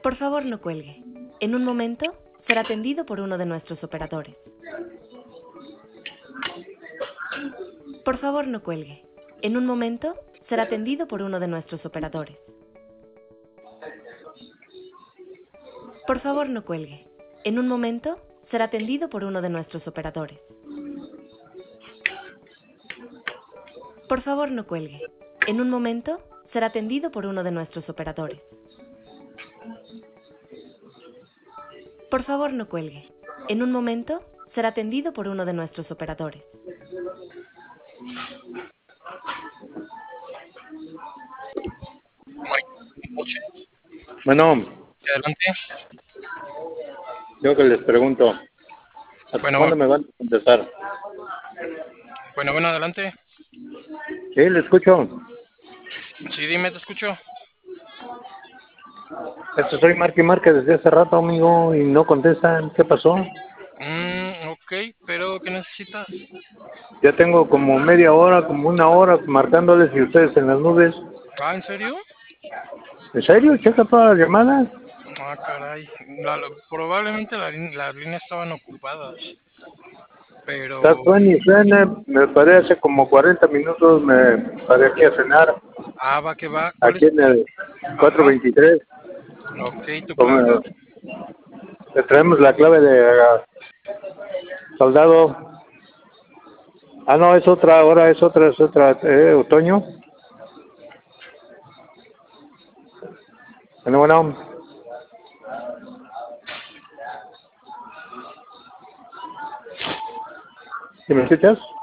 Por favor, no cuelgue. En un momento será atendido por uno de nuestros operadores. Por favor, no cuelgue. En un momento será atendido por uno de nuestros operadores. Por favor, no cuelgue. En un momento será atendido por uno de nuestros operadores. Por favor, no cuelgue. En un momento será atendido por uno de nuestros operadores. Por favor, no cuelgue. En un momento será atendido por uno de nuestros operadores. Bueno, Adelante. yo que les pregunto, ¿hasta Bueno, cuándo me van a contestar? bueno, adelante. Sí, le escucho. Sí, dime, te escucho. Soy Marque Marque desde hace rato, amigo, y no contestan. ¿Qué pasó? Ok, pero ¿qué necesitas? Ya tengo como media hora, como una hora marcándoles y ustedes en las nubes. Ah, ¿en serio? ¿En serio? ¿Checa todas las llamadas? Ah, caray. Probablemente las líneas estaban ocupadas, Está pero... suena y suena. Me paré hace como 40 minutos, me paré aquí a cenar, Ah, va que va. ¿Cuál es aquí en tu...? el Ajá. 423. Ok, tu clave. Como, le traemos la clave de soldado. Ah, no, es otra, ahora es otra, otoño. Bueno, ¿sí me escuchas?